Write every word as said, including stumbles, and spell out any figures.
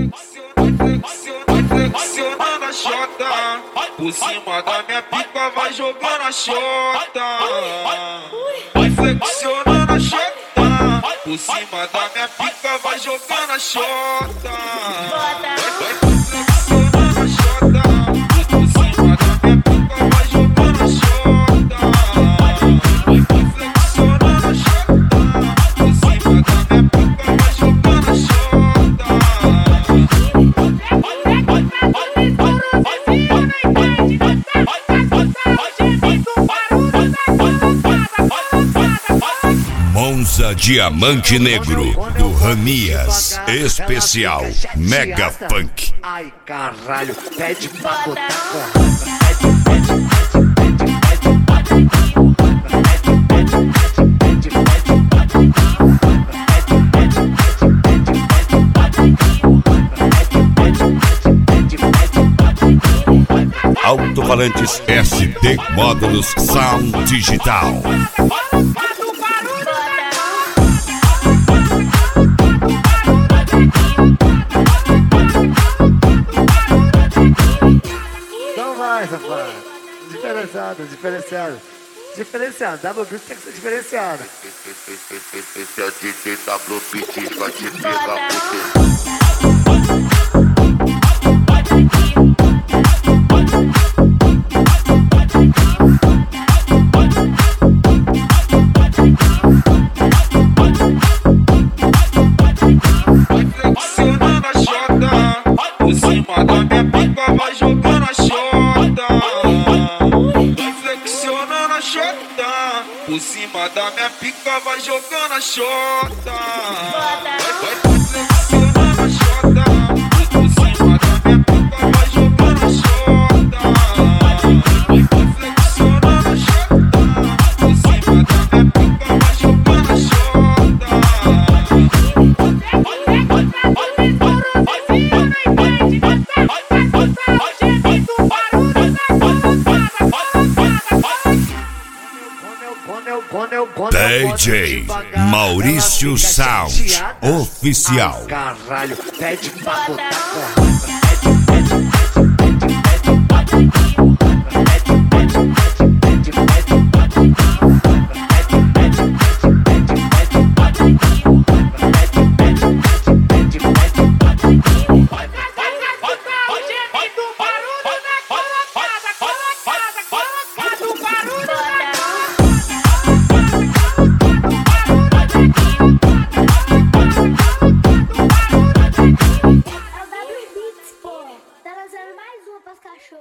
flexionando a chota, por cima da minha pica vai jogando a chota. Vai flexionando a chota, por cima da minha pica vai jogando a chota. Vai flexionando a chota, por cima da minha pica vai jogando a chota. Vai flexionando a chota, por cima da minha pica vai jogando a chota. Monza Diamante Negro do Ranias Especial Mega Funk. Ai caralho, pede pra botar Alto-falantes S D Módulos Sound Digital. Então vai, safado. Diferenciado, diferenciado. Diferenciado, W Beat tem que ser diferenciado. Esse é o D J W Beat, vai te pegar Flexionando a chota, por cima da minha pica vai jogando a chota. Vai flexionando a chota, por cima da minha pica vai jogando a chota. Vai flexionando a chota, por cima da minha pica vai jogando a chota. Vai flexionando a chota, por cima da minha pica vai jogando a chota. D J Maurício Sound Oficial. Caralho, pede pra botar